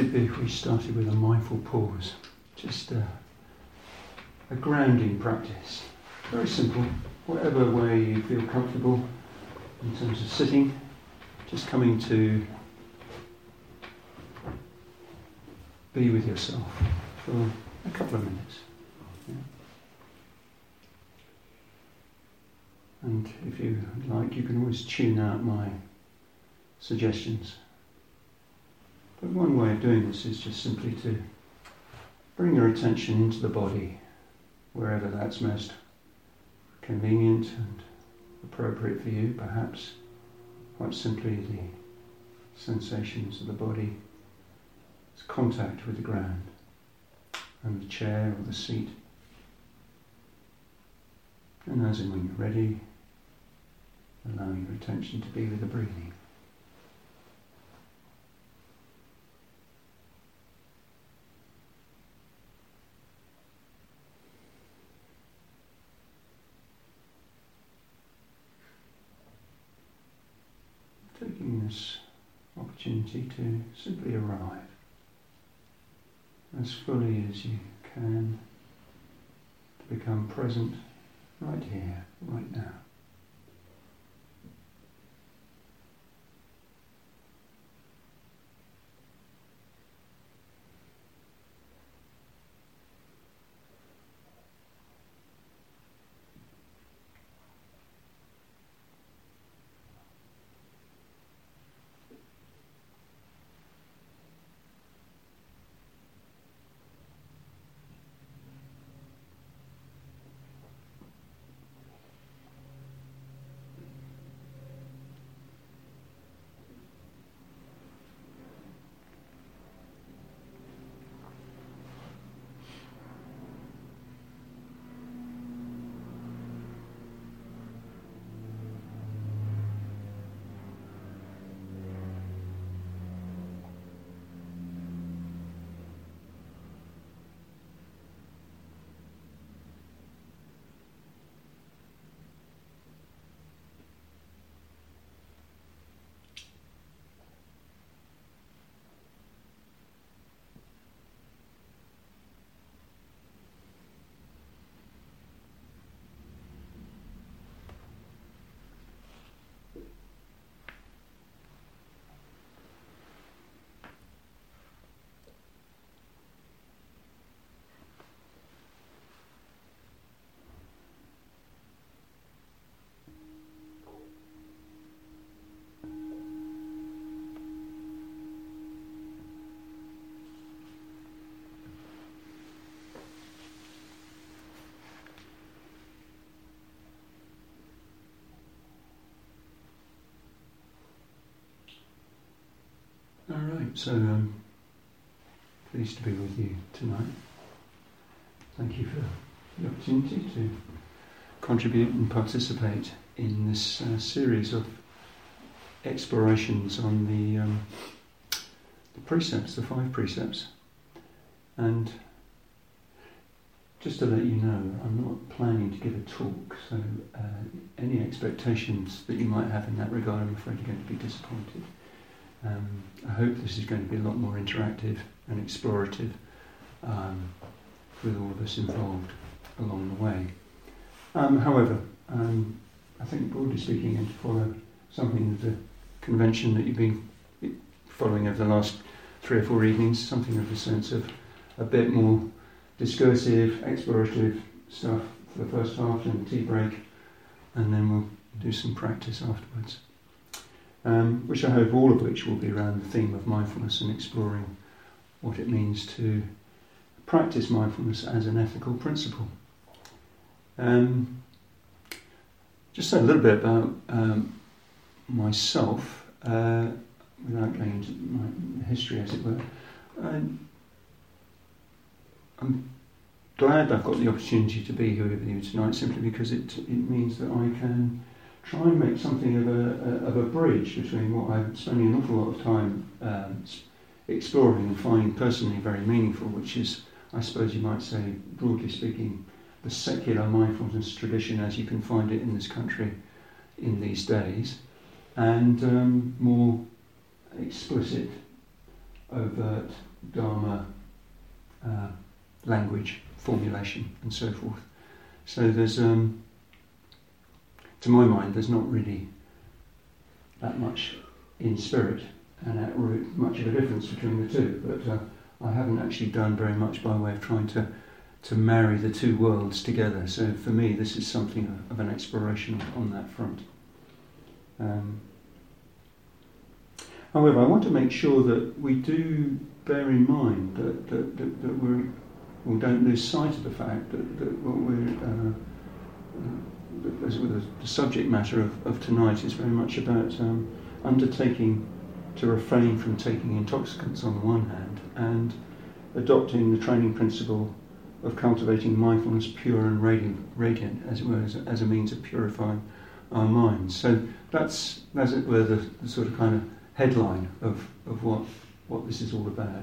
it'd be if we started with a mindful pause, just a grounding practice. Very simple, whatever way you feel comfortable in terms of sitting, just coming to be with yourself for a couple of minutes. Yeah. And if you like, you can always tune out my suggestions. But one way of doing this is just simply to bring your attention into the body, wherever that's most convenient and appropriate for you, perhaps quite simply the sensations of the body, its contact with the ground and the chair or the seat. And as and when you're ready, allowing your attention to be with the breathing. Taking this opportunity to simply arrive as fully as you can, to become present right here, right now. Alright, so I'm pleased to be with you tonight. Thank you for the opportunity to contribute and participate in this series of explorations on the precepts, the 5 precepts. And just to let you know, I'm not planning to give a talk, so any expectations that you might have in that regard, I'm afraid you're going to be disappointed. I hope this is going to be a lot more interactive and explorative with all of us involved along the way. However, I think broadly speaking, and to follow something of the convention that you've been following over the last 3 or 4 evenings, something of a sense of a bit more discursive, explorative stuff for the first half and tea break, and then we'll do some practice afterwards. Which I hope all of which will be around the theme of mindfulness and exploring what it means to practice mindfulness as an ethical principle. Just a little bit about myself, without going into my history as it were. I'm glad I've got the opportunity to be here with you tonight, simply because it means that I can try and make something of a bridge between what I'm spending an awful lot of time exploring and finding personally very meaningful, which is, I suppose you might say, broadly speaking, the secular mindfulness tradition as you can find it in this country in these days, and more explicit, overt Dharma language, formulation, and so forth. So there's, to my mind, there's not really that much in spirit and at root much of a difference between the two. But I haven't actually done very much by way of trying to marry the two worlds together. So for me, this is something of an exploration on that front. However, I want to make sure that we do bear in mind that we don't lose sight of the fact that what we're the subject matter of tonight is very much about undertaking to refrain from taking intoxicants on the one hand, and adopting the training principle of cultivating mindfulness pure and radiant, as it were, as a means of purifying our minds. So that's, as it were, the sort of kind of headline of what this is all about.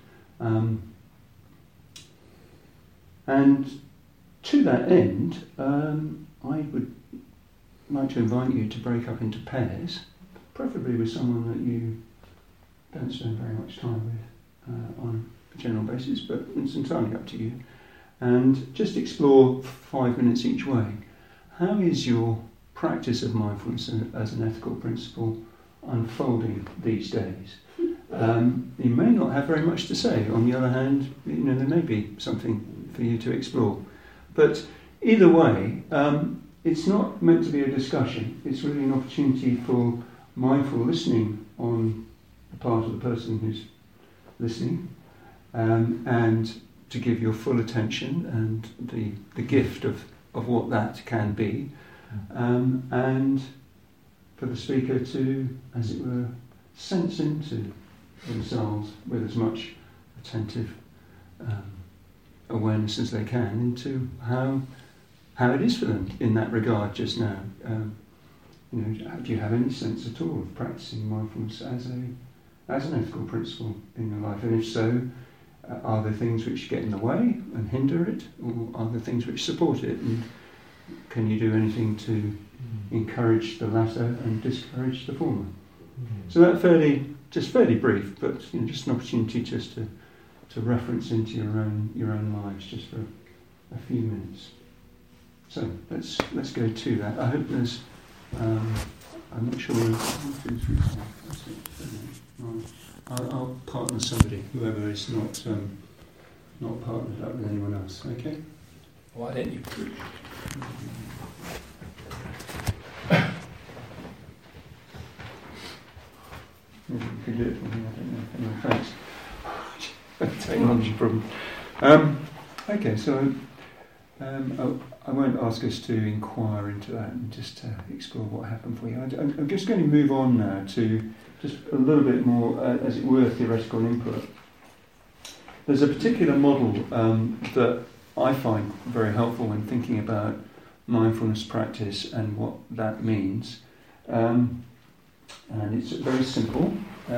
And to that end, I would like to invite you to break up into pairs, preferably with someone that you don't spend very much time with on a general basis, but it's entirely up to you. And just explore 5 minutes each way. How is your practice of mindfulness as an ethical principle unfolding these days? You may not have very much to say. On the other hand, there may be something for you to explore. But either way, it's not meant to be a discussion. It's really an opportunity for mindful listening on the part of the person who's listening, and to give your full attention and the gift of what that can be, and for the speaker to, as it were, sense into themselves with as much attentive awareness as they can into how it is for them in that regard just now. Do you have any sense at all of practicing mindfulness as an ethical principle in your life? And if so, are there things which get in the way and hinder it, or are there things which support it? And can you do anything to encourage the latter and discourage the former? So that fairly brief, but just an opportunity just to reference into your own lives just for a few minutes. So let's go to that. I hope there's I'm not sure. 1, 2, 3, 4. That's it. I'll partner somebody, whoever is not partnered up with anyone else. Okay. Why don't you? You can do it for me. I don't know. Anyway, thanks. Technology problem. Okay, so I won't ask us to inquire into that and just explore what happened for you. I'm just going to move on now to just a little bit more, as it were, theoretical input. There's a particular model that I find very helpful when thinking about mindfulness practice and what that means. And it's very simple. If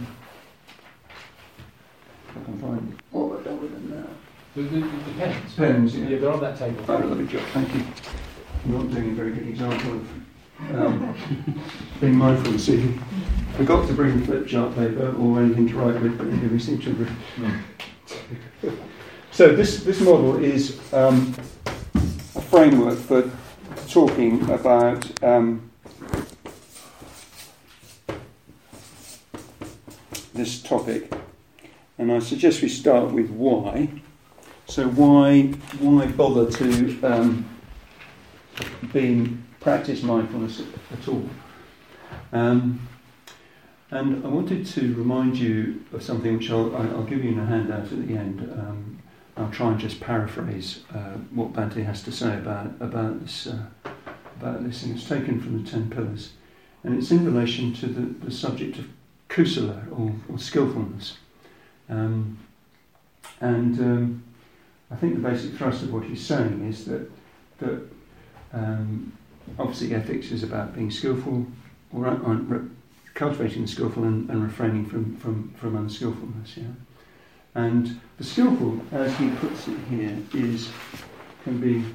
I can find what I've done with them now. The pens? Pens, yeah. Yeah, they're on that table. Oh, lovely job, thank you. I'm not doing a very good example of being mindful. See, forgot to bring flip chart paper or anything to write with, but anyway, we seem to have. So this model is a framework for talking about this topic, and I suggest we start with why. So why bother to practice mindfulness at all? And I wanted to remind you of something which I'll give you in a handout at the end. I'll try and just paraphrase what Bhante has to say about this, and it's taken from the 10 Pillars, and it's in relation to the subject of kusala or skillfulness, and I think the basic thrust of what he's saying is that obviously ethics is about being skillful, or cultivating the skillful and refraining from unskillfulness. Yeah, and the skillful, as he puts it here, can be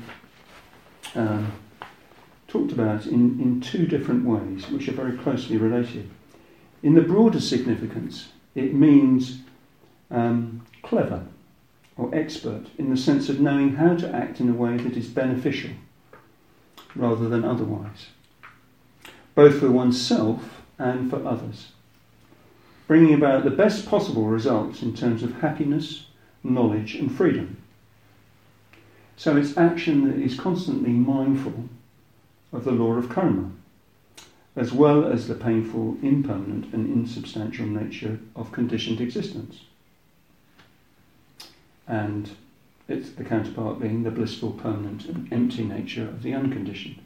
talked about in two different ways, which are very closely related. In the broader significance, it means clever or expert in the sense of knowing how to act in a way that is beneficial rather than otherwise, both for oneself and for others, bringing about the best possible results in terms of happiness, knowledge and freedom. So it's action that is constantly mindful of the law of karma, as well as the painful, impermanent and insubstantial nature of conditioned existence. And it's the counterpart being the blissful, permanent and empty nature of the unconditioned.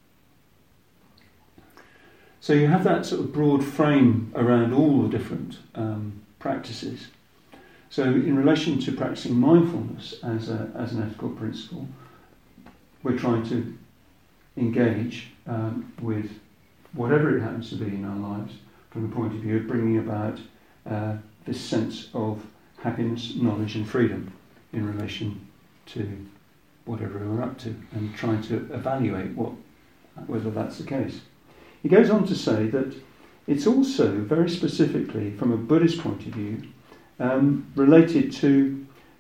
So you have that sort of broad frame around all the different practices. So in relation to practicing mindfulness as an ethical principle, we're trying to engage with whatever it happens to be in our lives from the point of view of bringing about this sense of happiness, knowledge and freedom in relation to whatever we're up to, and trying to evaluate whether that's the case. He goes on to say that it's also very specifically, from a Buddhist point of view, related to,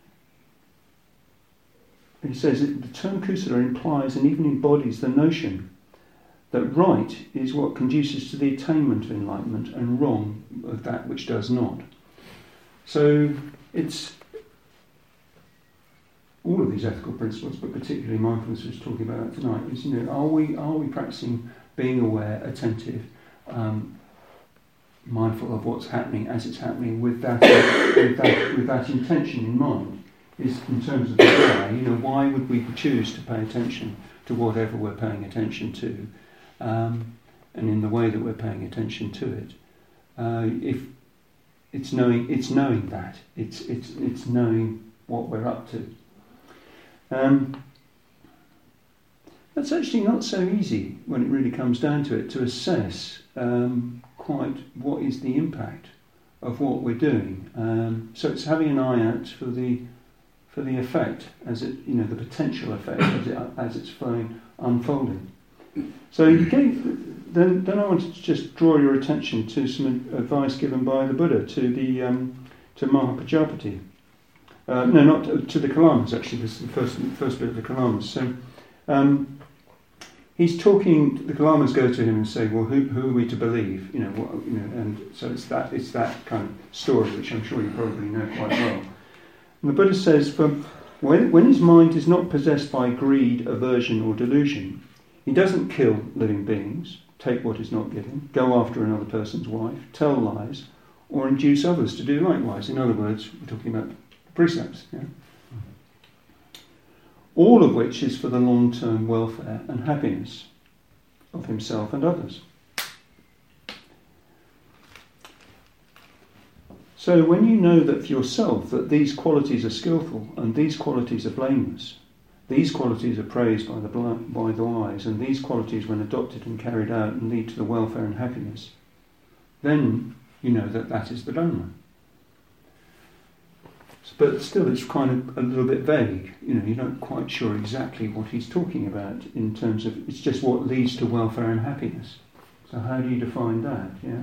he says that the term kusala implies and even embodies the notion that right is what conduces to the attainment of enlightenment and wrong of that which does not. So it's all of these ethical principles, but particularly mindfulness we're talking about tonight, is, are we practicing being aware, attentive, mindful of what's happening as it's happening with that intention in mind? Is in terms of the why would we choose to pay attention to whatever we're paying attention to, and in the way that we're paying attention to it? If it's knowing that it's knowing what we're up to. That's actually not so easy when it really comes down to it, to assess quite what is the impact of what we're doing. So it's having an eye out for the effect, as it, the potential effect as it's unfolding. So then I wanted to just draw your attention to some advice given by the Buddha to Mahapajapati. Not to the Kalamas, actually. This is the first bit of the Kalamas. So he's talking. The Kalamas go to him and say, "Well, who are we to believe?" And so it's that kind of story, which I'm sure you probably know quite well. And the Buddha says, when his mind is not possessed by greed, aversion, or delusion, he doesn't kill living beings, take what is not given, go after another person's wife, tell lies, or induce others to do likewise. In other words, we're talking about precepts, all of which is for the long-term welfare and happiness of himself and others. So when you know that for yourself that these qualities are skillful and these qualities are blameless, these qualities are praised by the wise, and these qualities, when adopted and carried out, and lead to the welfare and happiness, then you know that is the Dharma. But still, it's kind of a little bit vague. You're not quite sure exactly what he's talking about in terms of, it's just what leads to welfare and happiness. So how do you define that? Yeah.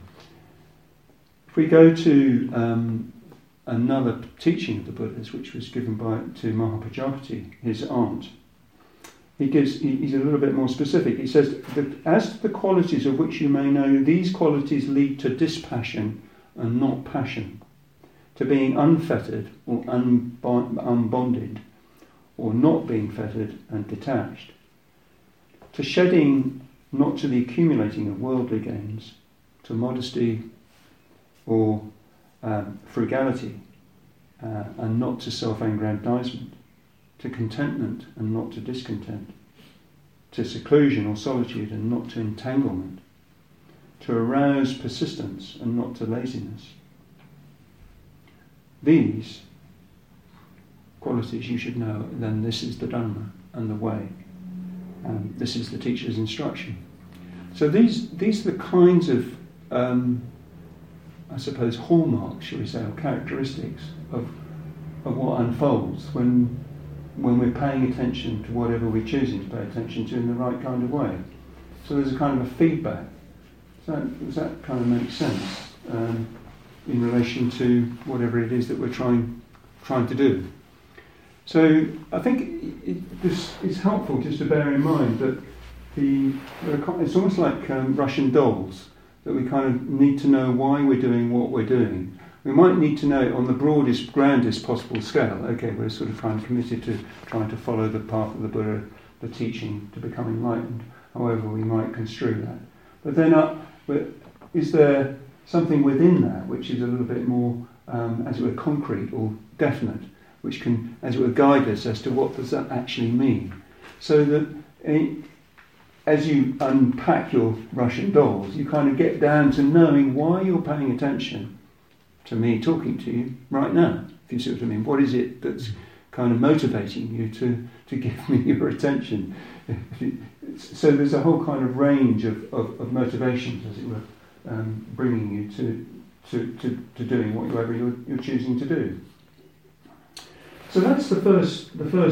If we go to another teaching of the Buddha's, which was given to Mahapajapati, his aunt, he's a little bit more specific. He says, as to the qualities of which you may know, these qualities lead to dispassion and not passion, to being unfettered or unbonded, or not being fettered and detached, to shedding, not to the accumulating of worldly gains, to modesty or frugality, and not to self-aggrandizement, to contentment and not to discontent, to seclusion or solitude and not to entanglement, to arouse persistence and not to laziness. These qualities you should know, then this is the Dharma and the way. This is the teacher's instruction. So these are the kinds of, I suppose, hallmarks, shall we say, or characteristics of what unfolds when we're paying attention to whatever we're choosing to pay attention to in the right kind of way. So there's a kind of a feedback. Does that kind of make sense? in relation to whatever it is that we're trying to do. So I think this is helpful just to bear in mind that it's almost like Russian dolls, that we kind of need to know why we're doing what we're doing. We might need to know it on the broadest, grandest possible scale. Okay, we're sort of kind of committed to trying to follow the path of the Buddha, the teaching to become enlightened, however we might construe that. But then is there something within that which is a little bit more, as it were, concrete or definite, which can, as it were, guide us as to what does that actually mean? So that as you unpack your Russian dolls, you kind of get down to knowing why you're paying attention to me talking to you right now, if you see what I mean. What is it that's kind of motivating you to give me your attention? So there's a whole kind of range of motivations, as it were, bringing you to doing whatever you're choosing to do. So that's the first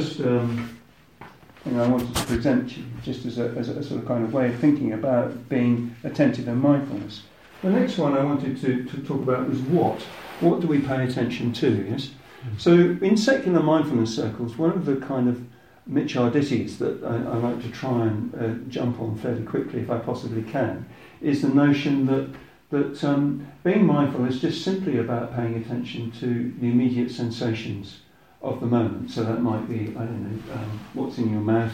thing I wanted to present to you, just as a sort of kind of way of thinking about being attentive and mindfulness. The next one I wanted to talk about was what. What do we pay attention to, yes? So in secular mindfulness circles, one of the kind of mitcharditties that I like to try and jump on fairly quickly, if I possibly can, is the notion that being mindful is just simply about paying attention to the immediate sensations of the moment. So that might be, I don't know, what's in your mouth,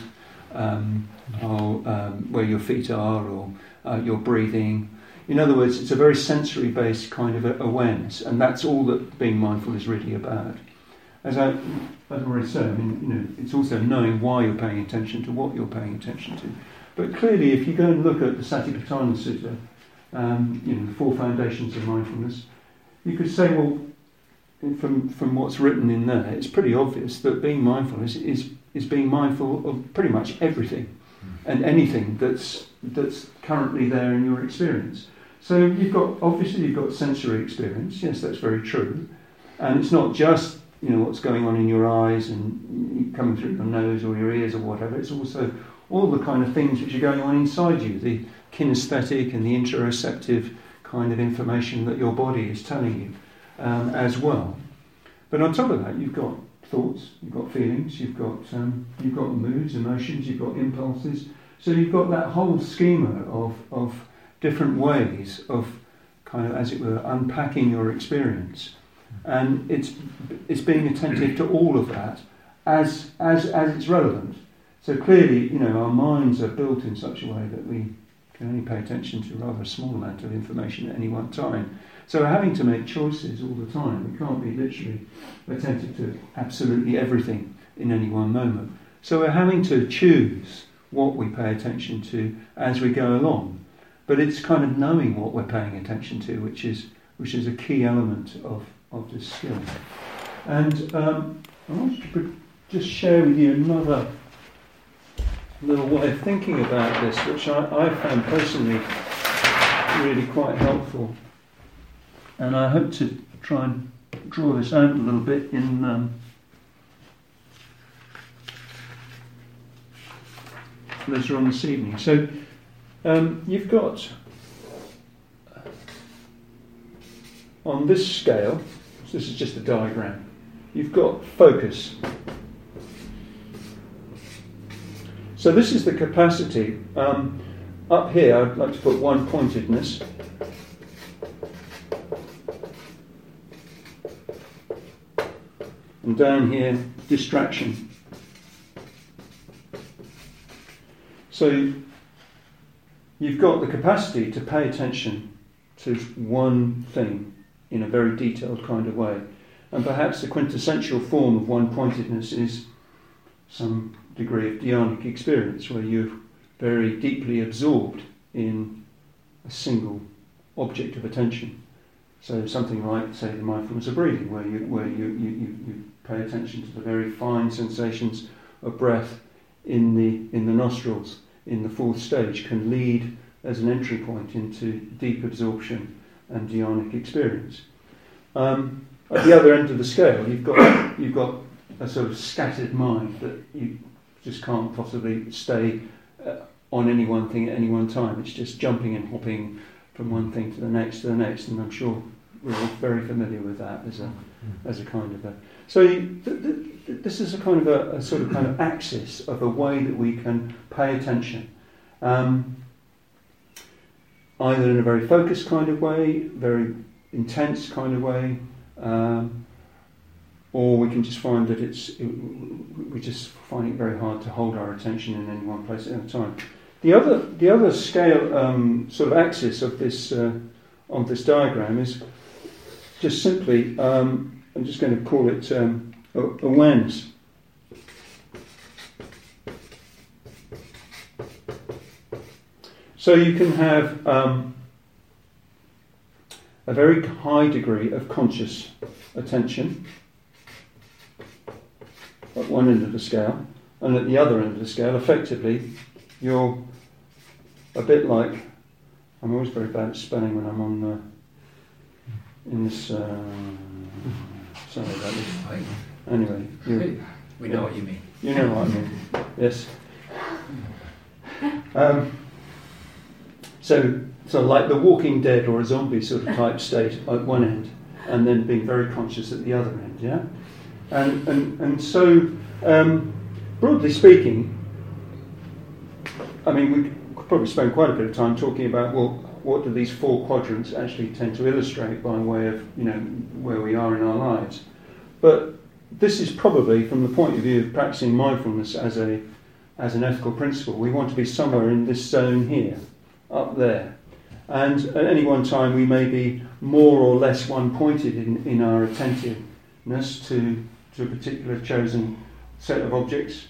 or where your feet are, or your breathing. In other words, it's a very sensory-based kind of awareness, and that's all that being mindful is really about. As I've already said, I mean, it's also knowing why you're paying attention to what you're paying attention to. But clearly, if you go and look at the Satipatthana Sutta, the 4 foundations of mindfulness, you could say, well, from what's written in there, it's pretty obvious that being mindful is being mindful of pretty much everything and anything that's currently there in your experience. So you've got sensory experience. Yes, that's very true, and it's not just what's going on in your eyes and coming through your nose or your ears or whatever. It's also all the kind of things which are going on inside you, the kinesthetic and the interoceptive kind of information that your body is telling you as well. But on top of that, you've got thoughts, you've got feelings, you've got moods, emotions, you've got impulses. So you've got that whole schema of different ways of kind of, as it were, unpacking your experience. And it's being attentive to all of that as it's relevant. So clearly, our minds are built in such a way that we can only pay attention to a rather small amount of information at any one time. So we're having to make choices all the time. We can't be literally attentive to absolutely everything in any one moment. So we're having to choose what we pay attention to as we go along. But it's kind of knowing what we're paying attention to, which is a key element of this skill. And I wanted to just share with you another little way of thinking about this, which I found personally really quite helpful. And I hope to try and draw this out a little bit in later on this evening. So you've got on this scale, so this is just a diagram, you've got focus. So this is the capacity. Up here I'd like to put one-pointedness. And down here, distraction. So you've got the capacity to pay attention to one thing in a very detailed kind of way. And perhaps the quintessential form of one-pointedness is some degree of dhyanic experience, where you're very deeply absorbed in a single object of attention. So something like, say, the mindfulness of breathing, where you pay attention to the very fine sensations of breath in the nostrils in the 4th stage, can lead as an entry point into deep absorption and dhyanic experience. At the other end of the scale, you've got a sort of scattered mind that you just can't possibly stay on any one thing at any one time. It's just jumping and hopping from one thing to the next, and I'm sure we're all very familiar with that as a kind of a. So this is a kind of a sort of kind of axis of a way that we can pay attention, either in a very focused kind of way, very intense kind of way, or we can just find that we just find it very hard to hold our attention in any one place at a time. The other scale sort of axis of this diagram is just simply I'm just going to call it awareness. So you can have a very high degree of conscious attention at one end of the scale, and at the other end of the scale, effectively, you're a bit like. I'm always very bad at spelling when I'm on in this. Sorry about this. Anyway, we know what you mean. You know what I mean. Yes. So like the Walking Dead or a zombie sort of type state at one end, and then being very conscious at the other end. Yeah. And so, broadly speaking, I mean, we could probably spend quite a bit of time talking about, well, what do these four quadrants actually tend to illustrate by way of, where we are in our lives. But this is probably, from the point of view of practicing mindfulness as an ethical principle, we want to be somewhere in this zone here, up there. And at any one time, we may be more or less one-pointed in our attentiveness to a particular chosen set of objects,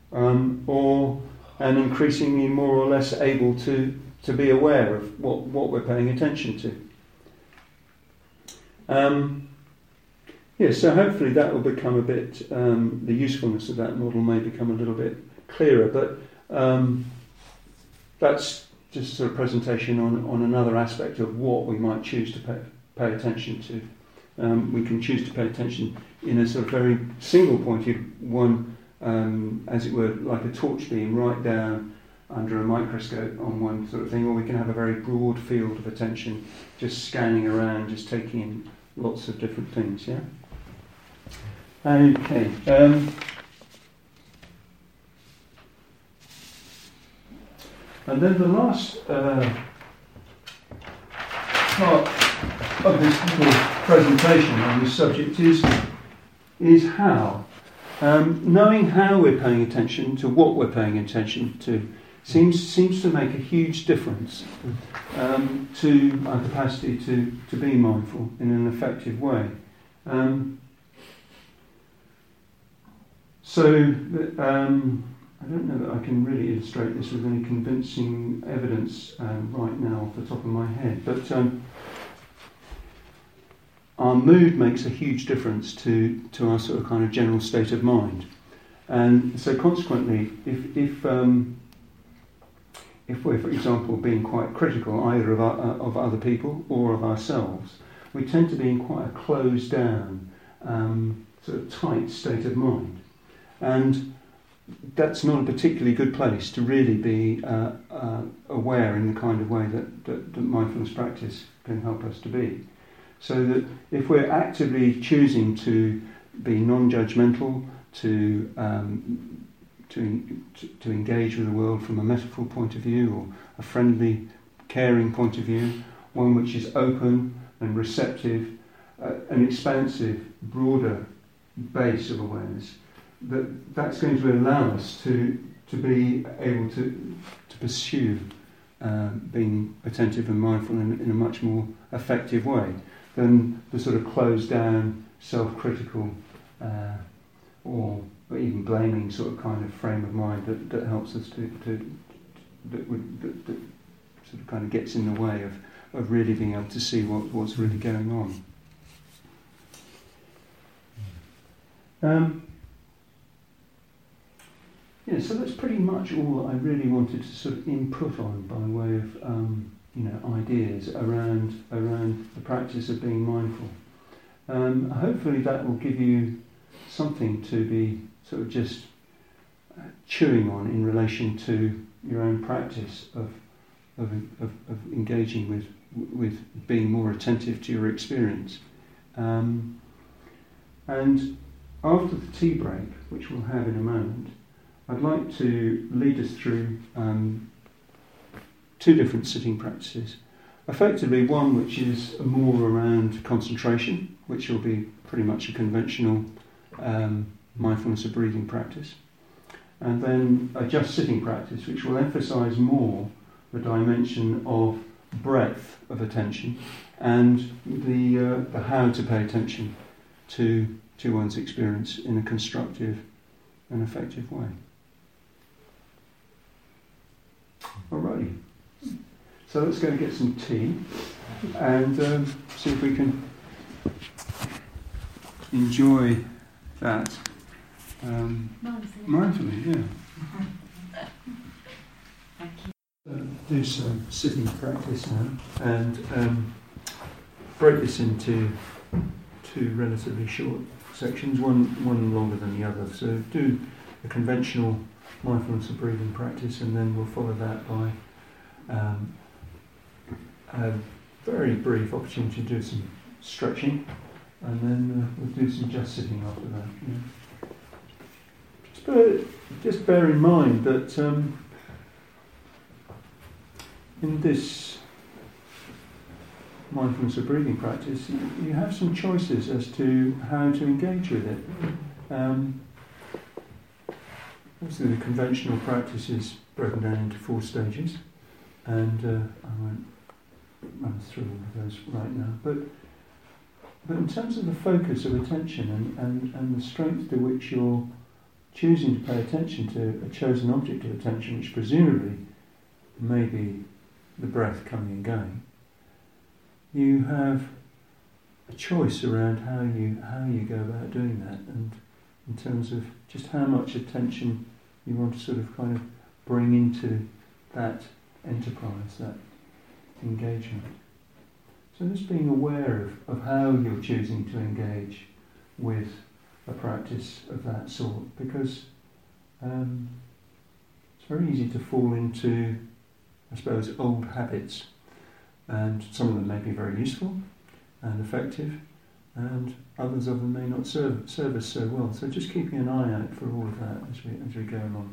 and increasingly more or less able to be aware of what we're paying attention to. So hopefully that will become a bit, the usefulness of that model may become a little bit clearer, but that's just a sort of presentation on another aspect of what we might choose to pay attention to. We can choose to pay attention in a sort of very single-pointed one, as it were, like a torch beam right down under a microscope on one sort of thing, or we can have a very broad field of attention, just scanning around, just taking in lots of different things, yeah? Okay. And then the last part of this little presentation on this subject is how. Knowing how we're paying attention to what we're paying attention to seems to make a huge difference to our capacity to be mindful in an effective way. I don't know that I can really illustrate this with any convincing evidence right now off the top of my head, but our mood makes a huge difference to our sort of kind of general state of mind. And so consequently, if we're, for example, being quite critical either of other people or of ourselves, we tend to be in quite a closed down, sort of tight state of mind. And that's not a particularly good place to really be aware in the kind of way that mindfulness practice can help us to be. So that if we're actively choosing to be non-judgmental, to engage with the world from a metaphor point of view, or a friendly, caring point of view, one which is open and receptive, an expansive, broader base of awareness, that's going to allow us to be able to pursue being attentive and mindful in a much more effective way than the sort of closed down, self-critical, or even blaming sort of kind of frame of mind that helps us that sort of kind of gets in the way of really being able to see what's really going on. So that's pretty much all that I really wanted to sort of input on by way of ideas around the practice of being mindful. Hopefully that will give you something to be sort of just chewing on in relation to your own practice of engaging with being more attentive to your experience. And after the tea break, which we'll have in a moment, I'd like to lead us through two different sitting practices. Effectively, one which is more around concentration, which will be pretty much a conventional mindfulness of breathing practice. And then a just sitting practice, which will emphasise more the dimension of breadth of attention and the how to pay attention to one's experience in a constructive and effective way. Alrighty, so let's go and get some tea and see if we can enjoy that mindfully, yeah. Thank you. Do some sitting practice now and break this into two relatively short sections, one longer than the other. So do a conventional mindfulness of breathing practice, and then we'll follow that by a very brief opportunity to do some stretching, and then we'll do some just sitting after that. Yeah. Just bear in mind that in this mindfulness of breathing practice, you have some choices as to how to engage with it. Obviously, the conventional practice is broken down into 4 stages, and I won't run through all of those right now. But in terms of the focus of attention and the strength to which you're choosing to pay attention to a chosen object of attention, which presumably may be the breath coming and going, you have a choice around how you go about doing that, and in terms of just how much attention you want to sort of kind of bring into that enterprise, that engagement. So just being aware of how you're choosing to engage with a practice of that sort, because it's very easy to fall into, I suppose, old habits, and some of them may be very useful and effective, and others of them may not serve us so well. So just keeping an eye out for all of that as we go along.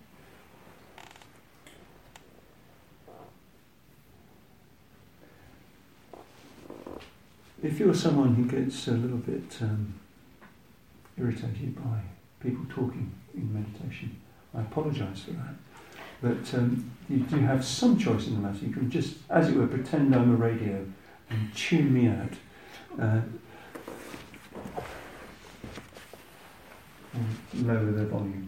If you're someone who gets a little bit irritated by people talking in meditation, I apologise for that. But you do have some choice in the matter. You can just, as it were, pretend I'm a radio and tune me out. And lower the volume.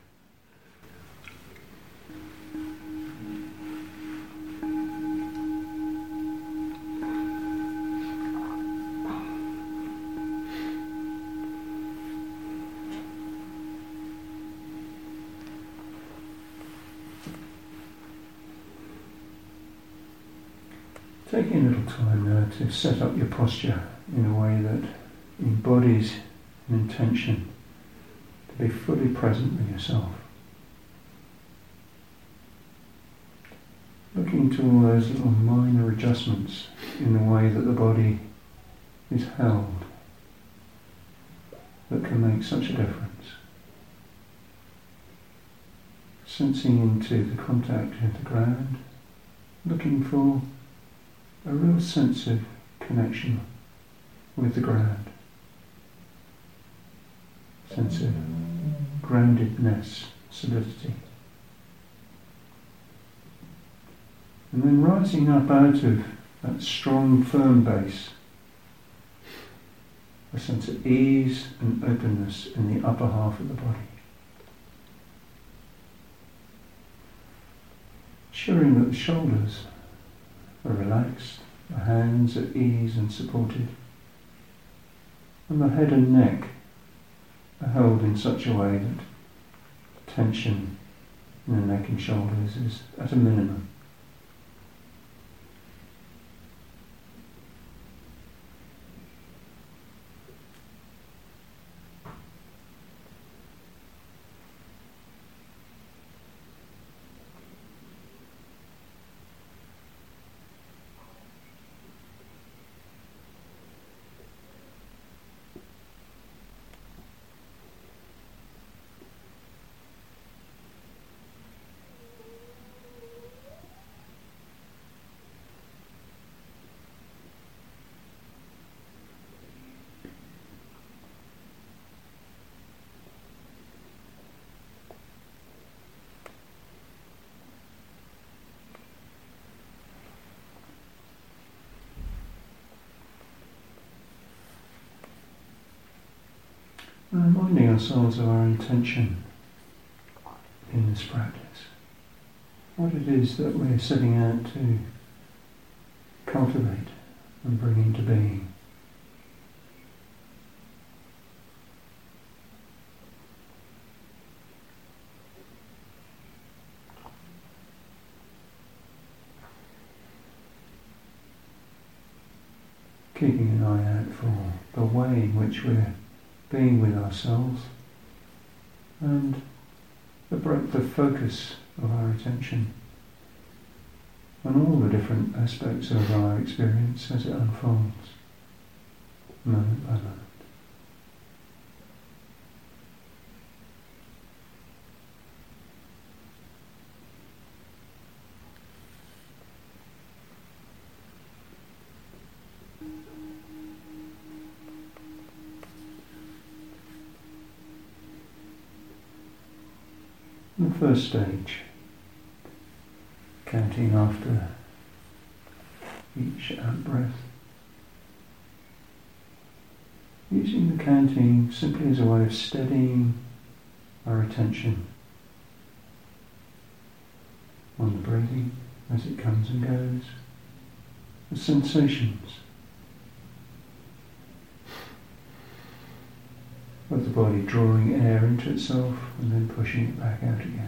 Taking a little time now to set up your posture in a way that embodies an intention to be fully present with yourself. Looking to all those little minor adjustments in the way that the body is held that can make such a difference. Sensing into the contact with the ground, looking for a real sense of connection with the ground, sense of groundedness, solidity. And then rising up out of that strong, firm base, a sense of ease and openness in the upper half of the body. Ensuring that the shoulders are relaxed, the hands at ease and supported, and the head and neck are held in such a way that tension in the neck and shoulders is at a minimum. Reminding ourselves of our intention in this practice. What it is that we're setting out to cultivate and bring into being. Keeping an eye out for the way in which we're being with ourselves and the focus of our attention on all the different aspects of our experience as it unfolds, moment by moment. The first stage, counting after each out-breath, using the counting simply as a way of steadying our attention on the breathing as it comes and goes, the sensations of the body drawing air into itself and then pushing it back out again.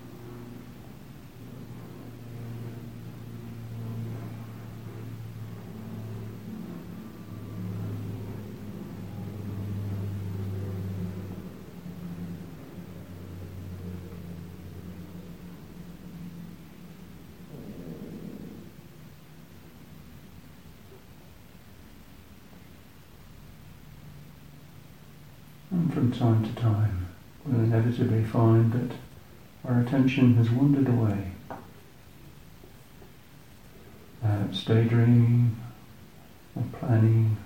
And from time to time, we'll inevitably find that our attention has wandered away. Perhaps daydreaming, or planning,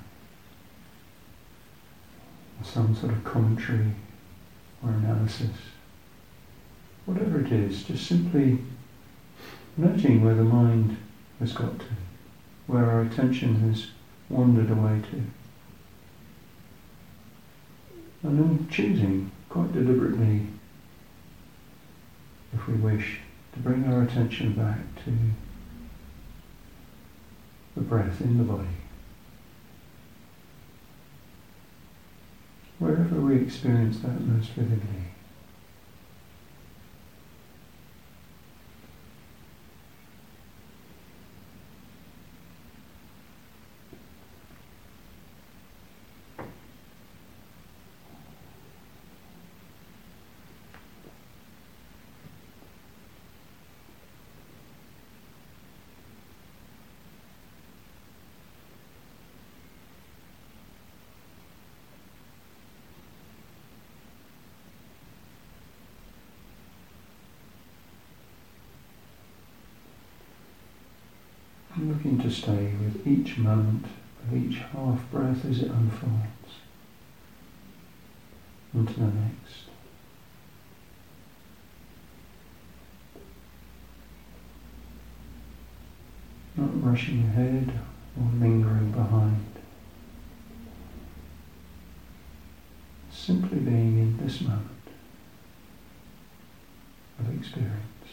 or some sort of commentary or analysis. Whatever it is, just simply noting where the mind has got to, where our attention has wandered away to. And then choosing, quite deliberately, if we wish, to bring our attention back to the breath in the body. Wherever we experience that most vividly. And looking to stay with each moment of each half breath as it unfolds into the next. Not rushing ahead or lingering behind. Simply being in this moment of experience.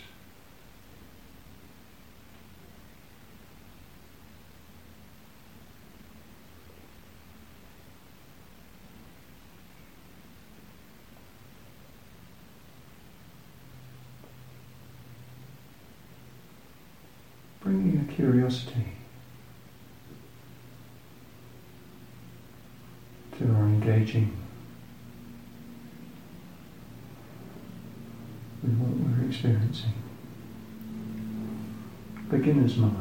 Bringing a curiosity to our engaging with what we're experiencing. Beginner's mind.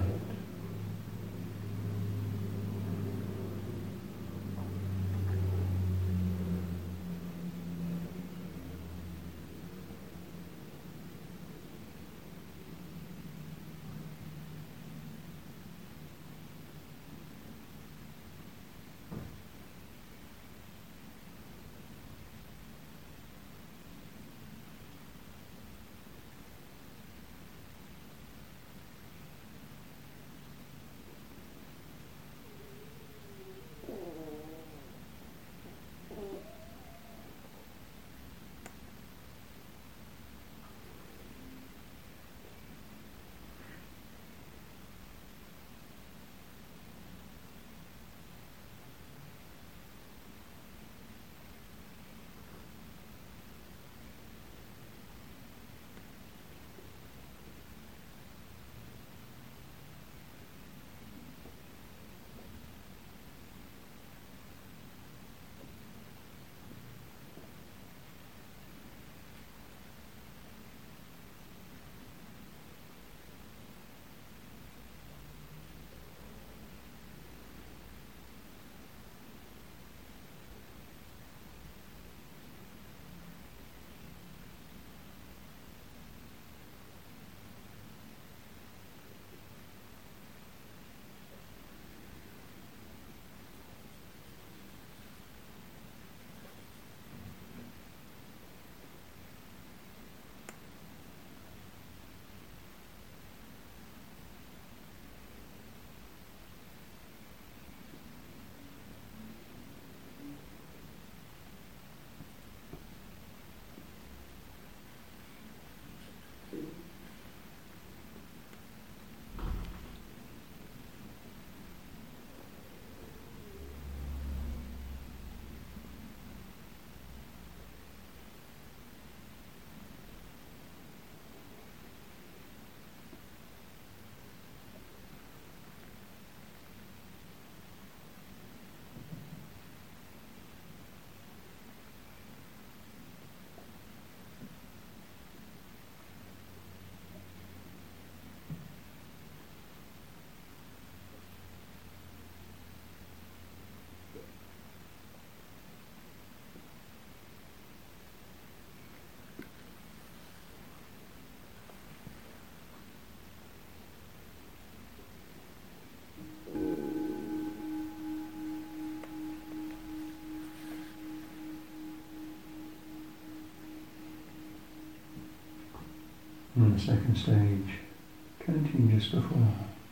And the second stage, counting just before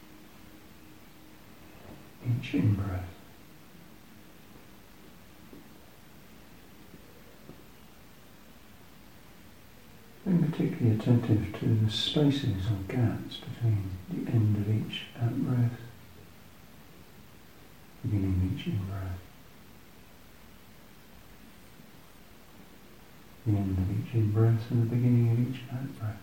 each in-breath. Being particularly attentive to the spaces or gaps between the end of each out-breath, beginning of each in-breath, the end of each in-breath and the beginning of each out-breath.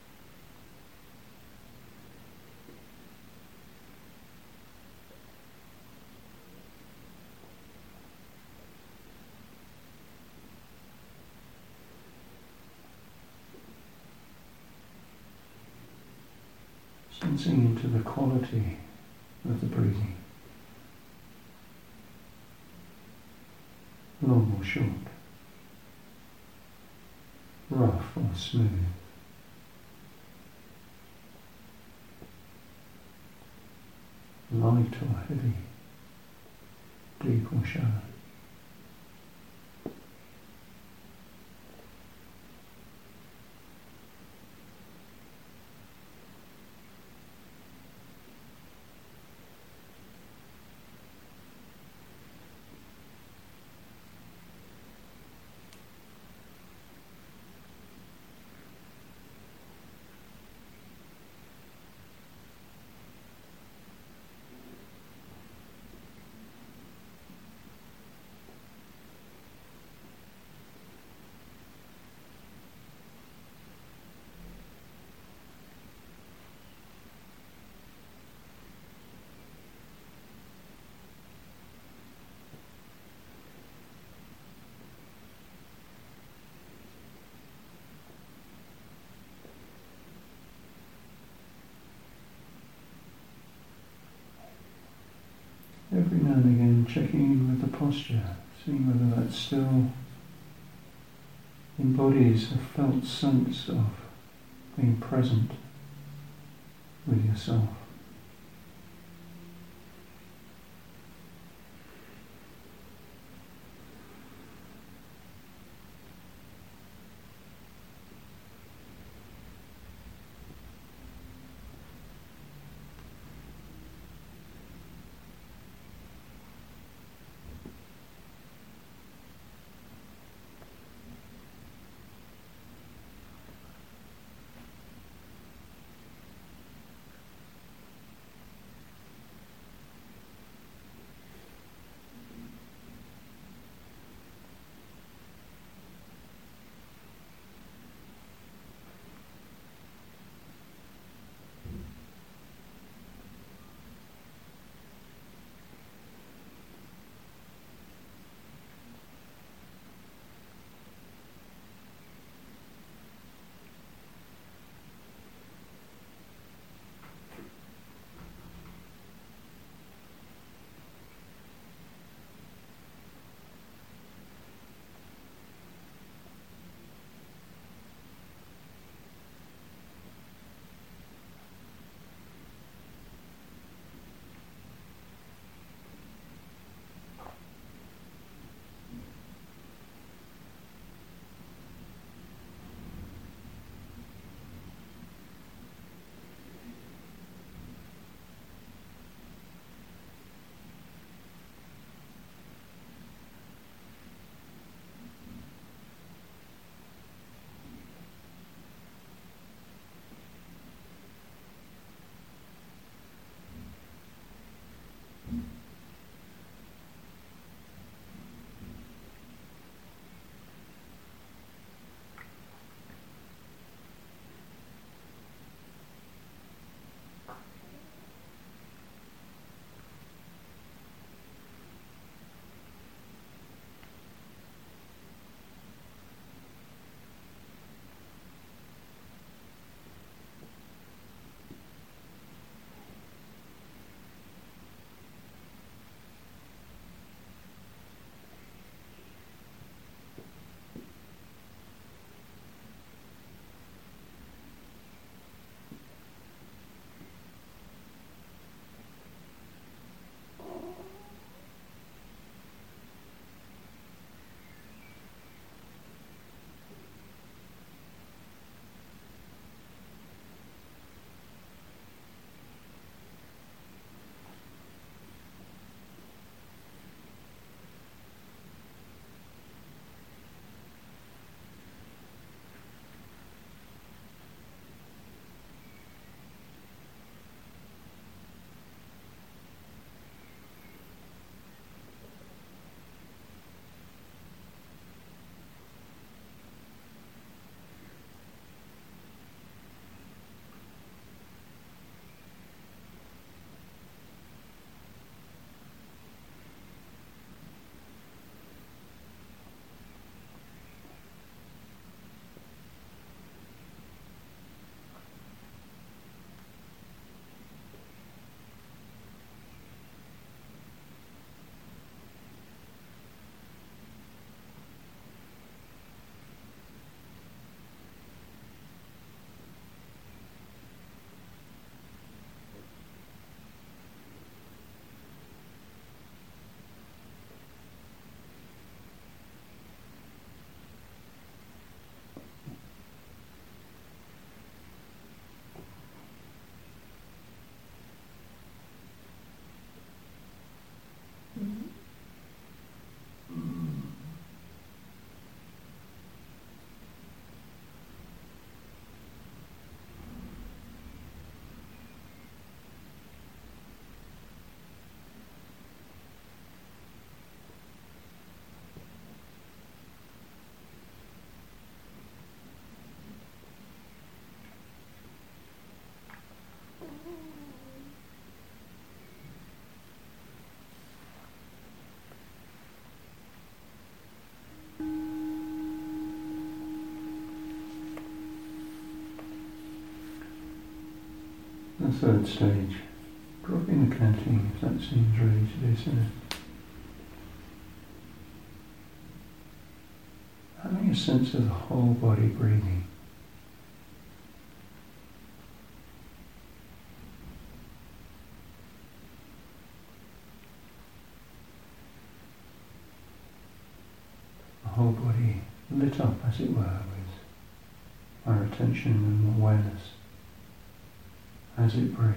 Sensing into the quality of the breathing, long or short, rough or smooth, light or heavy, deep or shallow. Every now and again checking in with the posture, seeing whether that still embodies a felt sense of being present with yourself. The third stage, dropping the counting if that seems ready to do so. Having a sense of the whole body breathing. The whole body lit up, as it were, with our attention and awareness as it breathes.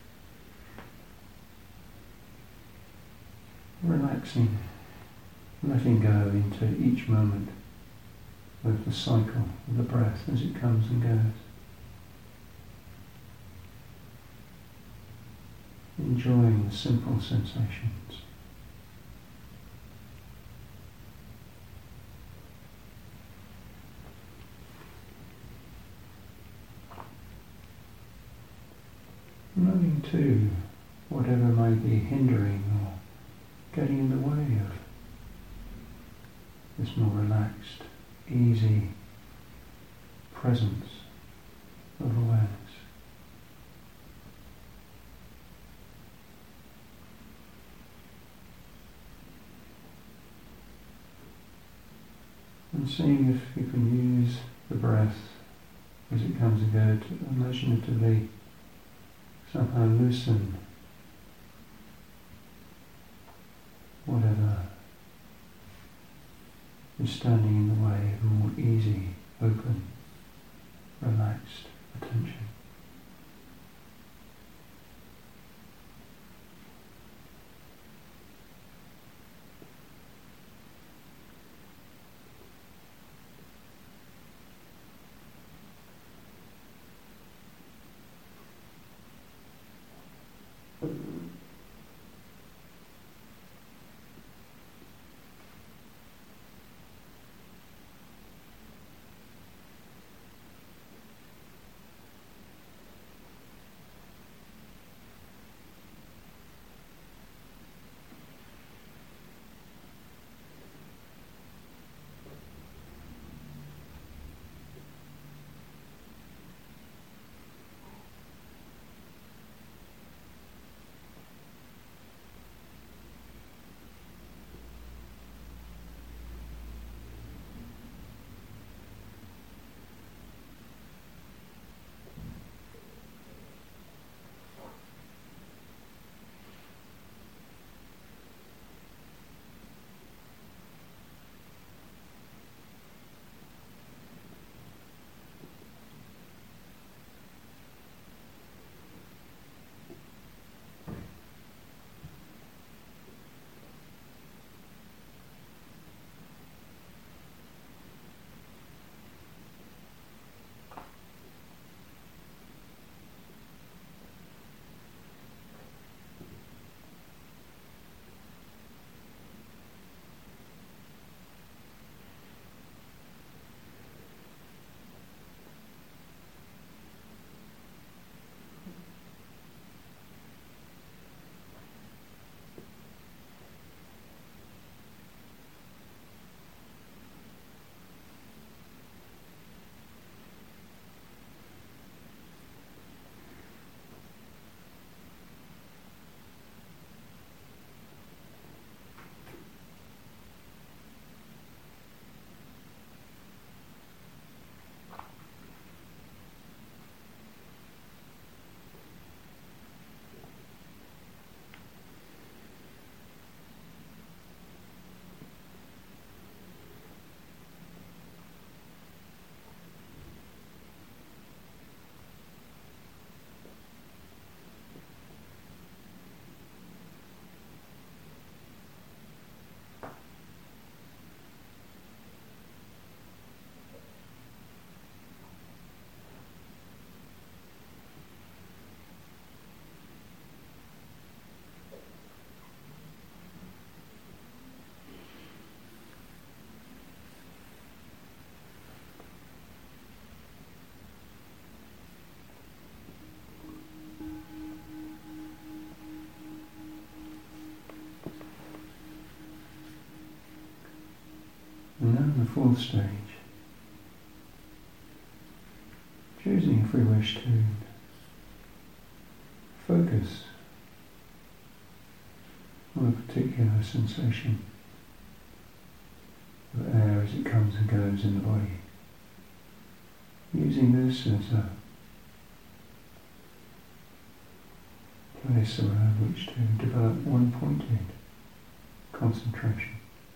Relaxing, letting go into each moment with the cycle of the breath as it comes and goes. Enjoying the simple sensations. Moving to whatever may be hindering or getting in the way of this more relaxed, easy presence of awareness. And seeing if you can use the breath as it comes and goes to imaginatively somehow loosen whatever is standing in the way of more easy, open, relaxed attention. And now the fourth stage, choosing if we wish to focus on a particular sensation of air as it comes and goes in the body. Using this as a place around which to develop one-pointed concentration.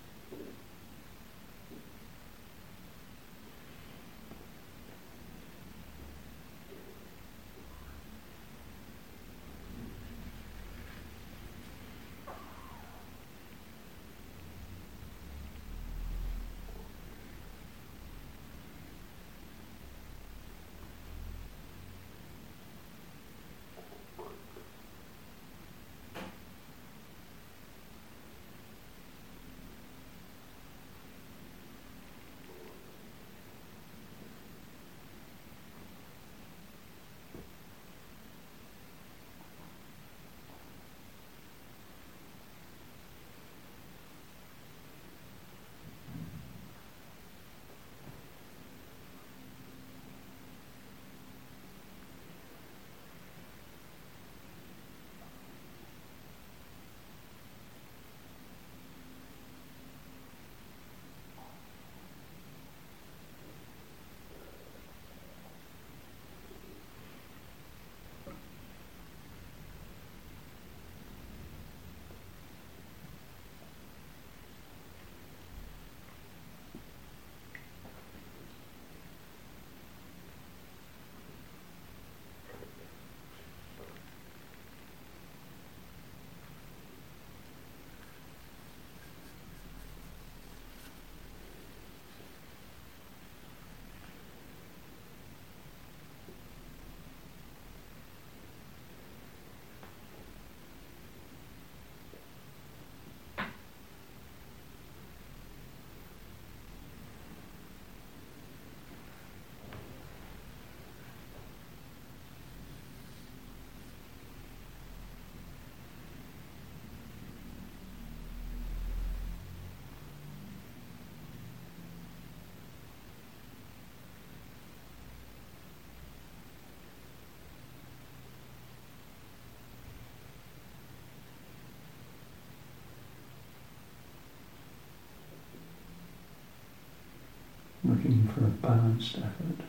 Looking for a balanced effort.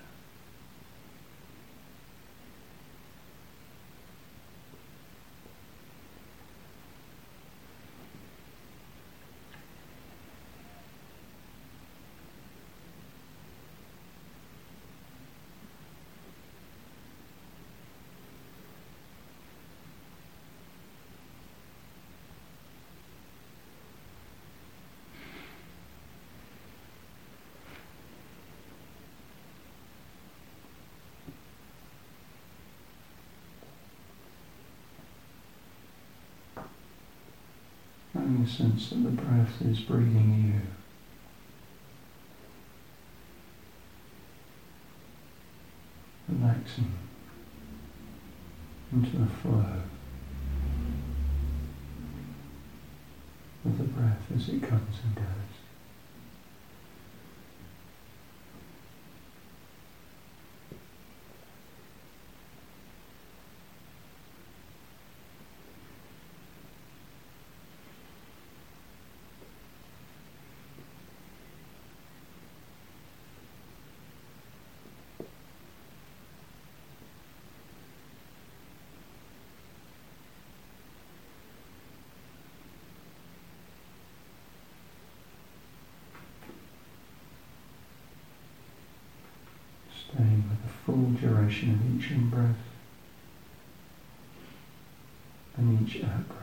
Having a sense that the breath is breathing you. Relaxing into the flow of the breath as it comes and goes. Staying with the full duration of each in-breath and each out-breath.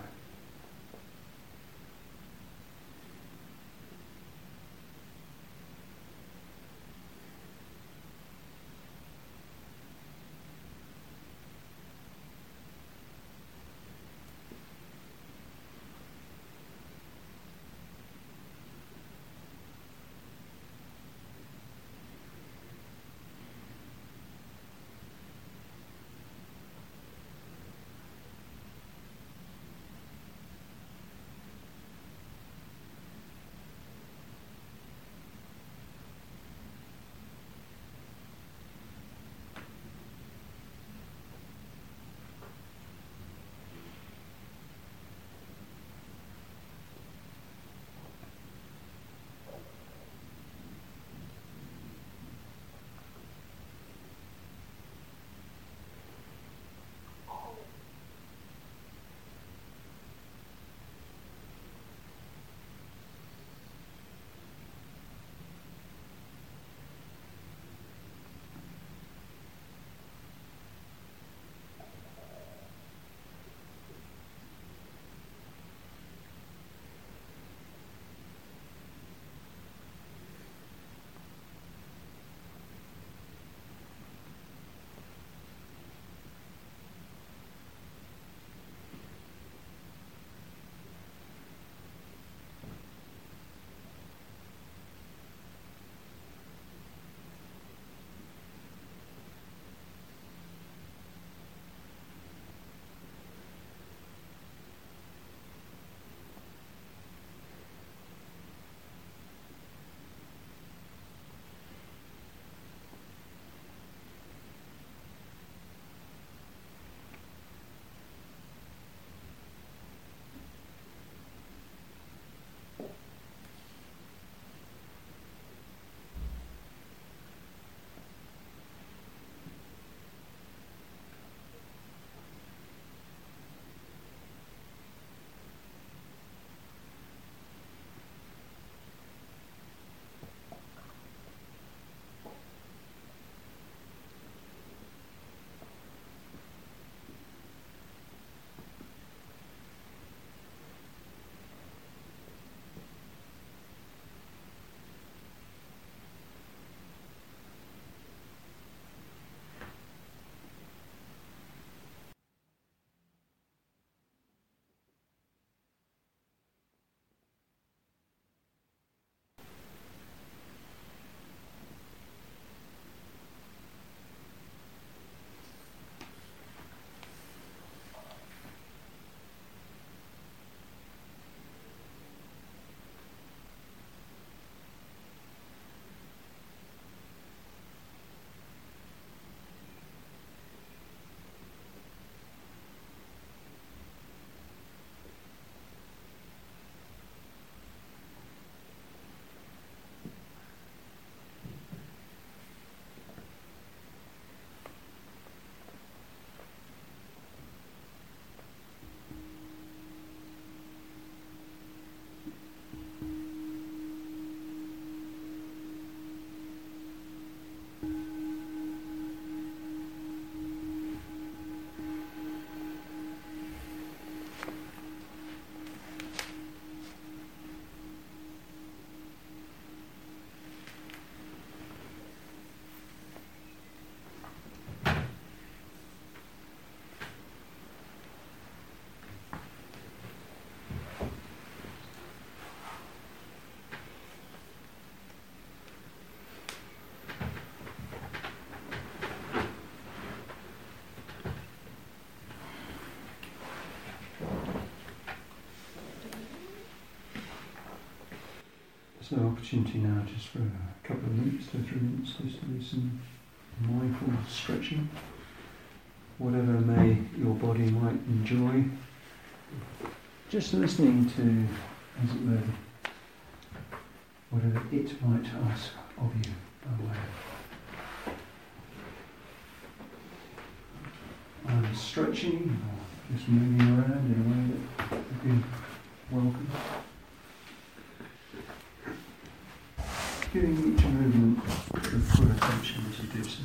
So opportunity now just for a couple of minutes, 2 or 3 minutes, just to do some mindful stretching. Whatever may your body might enjoy. Just listening to, as it were, whatever it might ask of you by way of either stretching or just moving around in a way that would be welcome. Giving each movement the full attention as you do so.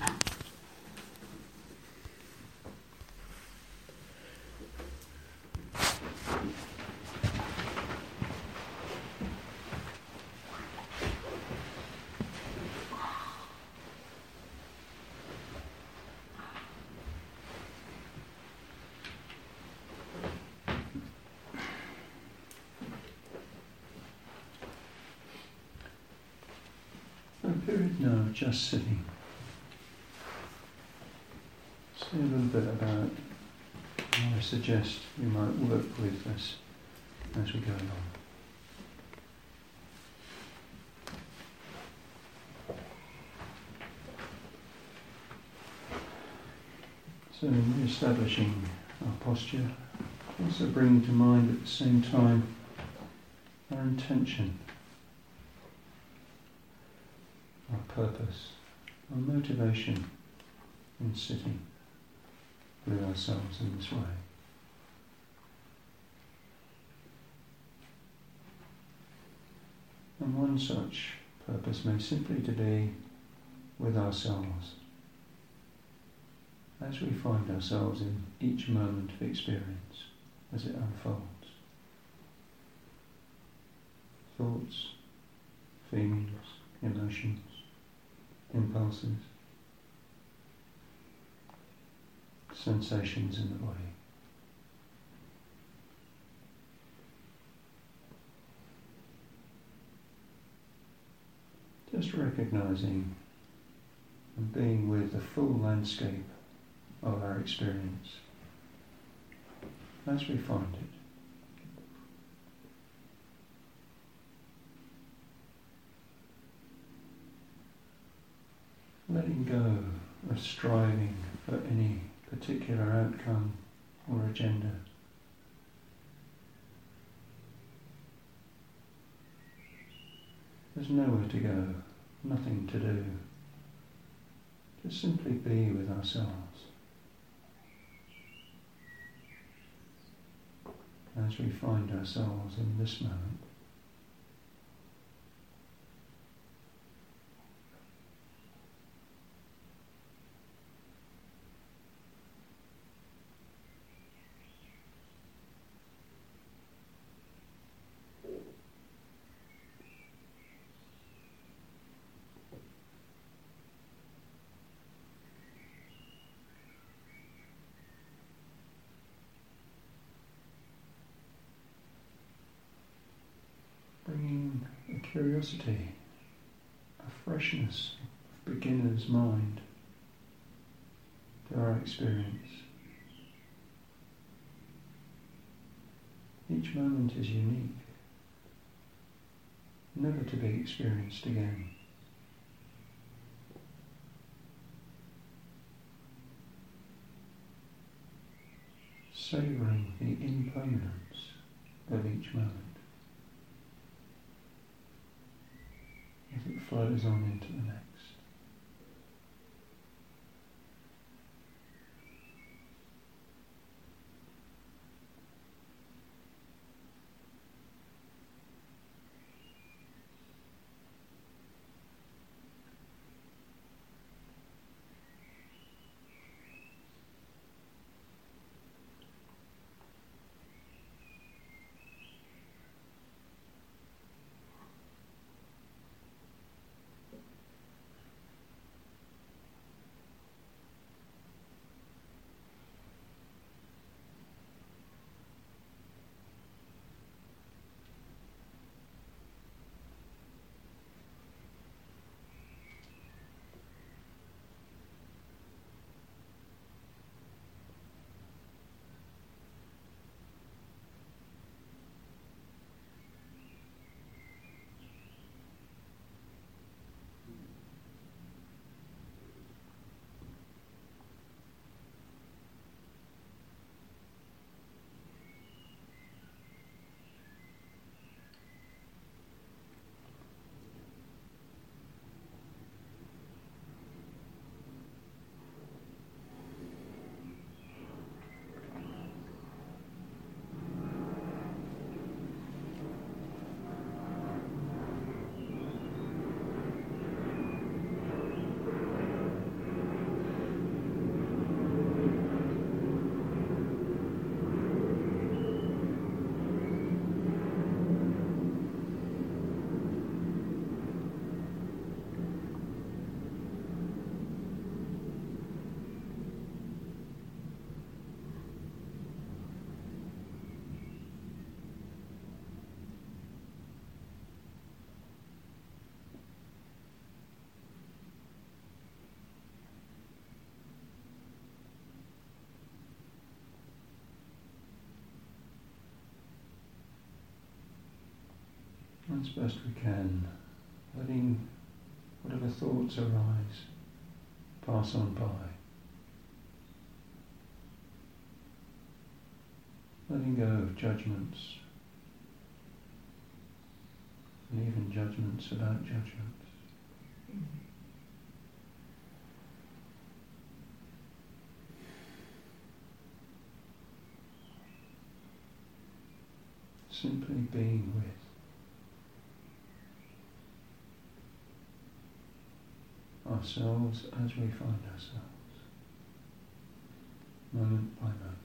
A period now of just sitting. Say a little bit about how I suggest we might work with this as we go along. So in re-establishing our posture, also bringing to mind at the same time our intention, our purpose, our motivation in sitting with ourselves in this way. And one such purpose may simply to be with ourselves as we find ourselves in each moment of experience as it unfolds. Thoughts, feelings, emotions, impulses, sensations in the body. Just recognizing and being with the full landscape of our experience as we find it. Letting go of striving for any particular outcome or agenda. There's nowhere to go, nothing to do. Just simply be with ourselves as we find ourselves in this moment. Bringing a curiosity, a freshness of beginner's mind to our experience. Each moment is unique, never to be experienced again. Savouring the impermanence of each moment as it flows on into the next. as best we can, letting whatever thoughts arise pass on by. Letting go of judgments, and even judgments about judgments. Simply being with. Ourselves as we find ourselves, moment by moment.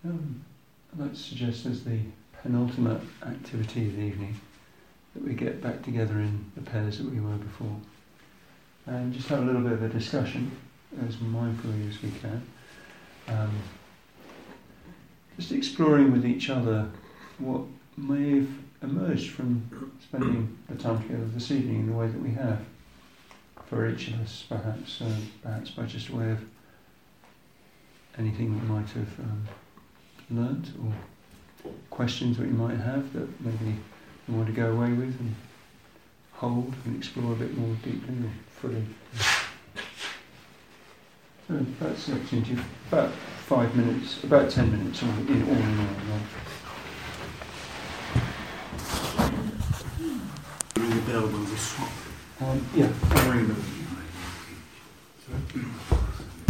I'd like to suggest as the penultimate activity of the evening that we get back together in the pairs that we were before and just have a little bit of a discussion as mindfully as we can. Just exploring with each other what may have emerged from spending the time together this evening in the way that we have for each of us, perhaps by just way of anything we might have learnt or questions that we might have that maybe we want to go away with and hold and explore a bit more deeply or fully. So that's the opportunity. About 5 minutes, about 10 minutes all in all. Ring the bell when we swap. Yeah, I'll ring the